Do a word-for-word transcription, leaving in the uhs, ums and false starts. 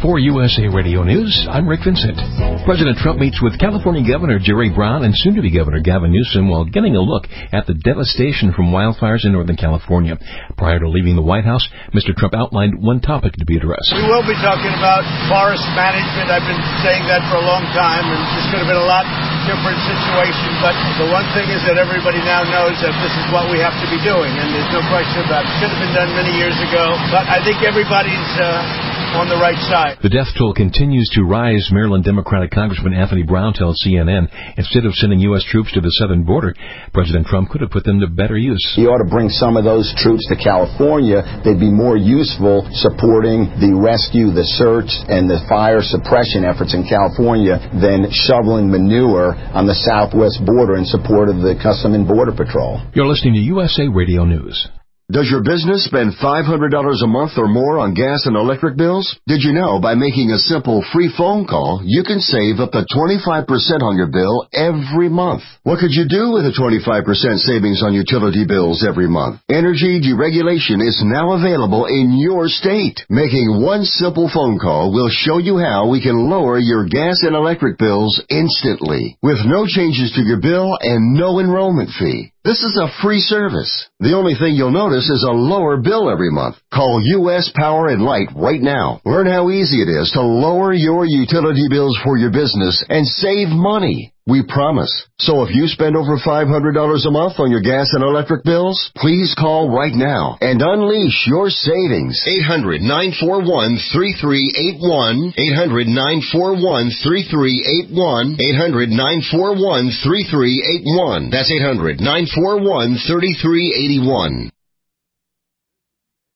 For U S A Radio News, I'm Rick Vincent. President Trump meets with California Governor Jerry Brown and soon-to-be Governor Gavin Newsom while getting a look at the devastation from wildfires in Northern California. Prior to leaving the White House, Mister Trump outlined one topic to be addressed. We will be talking about forest management. I've been saying that for a long time, and this could have been a lot different situation, but the one thing is that everybody now knows that this is what we have to be doing, and there's no question about it. It should have been done many years ago, but I think everybody's uh, on the right side. The death toll continues to rise. Maryland Democratic Congressman Anthony Brown tells C N N, instead of sending U S troops to the southern border, President Trump could have put them to better use. He ought to bring some of those troops to California. They'd be more useful supporting the rescue, the search, and the fire suppression efforts in California than shoveling manure on the southwest border in support of the Customs and Border Patrol. You're listening to U S A Radio News. Does your business spend five hundred dollars a month or more on gas and electric bills? Did you know by making a simple free phone call, you can save up to twenty-five percent on your bill every month? What could you do with a twenty-five percent savings on utility bills every month? Energy deregulation is now available in your state. Making one simple phone call will show you how we can lower your gas and electric bills instantly, with no changes to your bill and no enrollment fee. This is a free service. The only thing you'll notice is a lower bill every month. Call U S Power and Light right now. Learn how easy it is to lower your utility bills for your business and save money. We promise. So if you spend over five hundred dollars a month on your gas and electric bills, please call right now and unleash your savings. eight hundred, nine four one, three three eight one. eight hundred, nine four one, three three eight one. eight hundred, nine four one, three three eight one. That's eight hundred, nine four one, three three eight one.